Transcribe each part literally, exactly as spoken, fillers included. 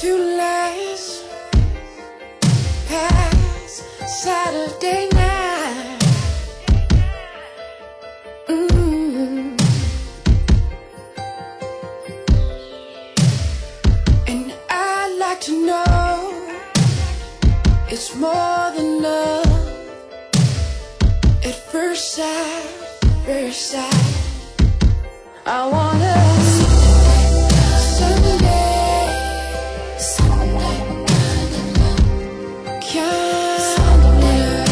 to last past Saturday night. Mm. And I'd like to know it's more than love at first sight, first sight. I wanna someday, someday, someday,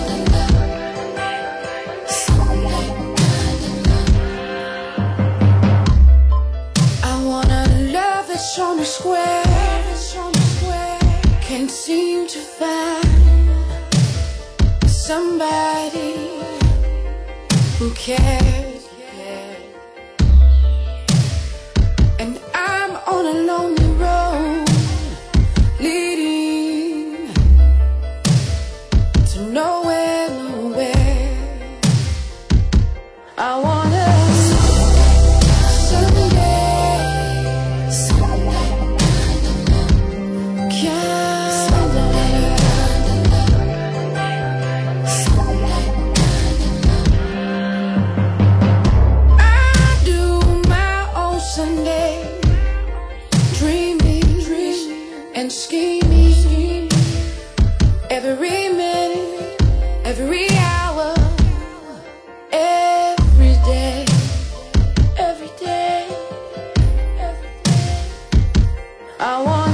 I wanna love that's on the square, can't seem to find somebody who cares. And I'm on a lonely road leading to nowhere, nowhere. I wanna someday, someday, I do my own Sunday dreaming, dreaming and scheming, scheming. Every minute, every hour, every day, every day, every day. I want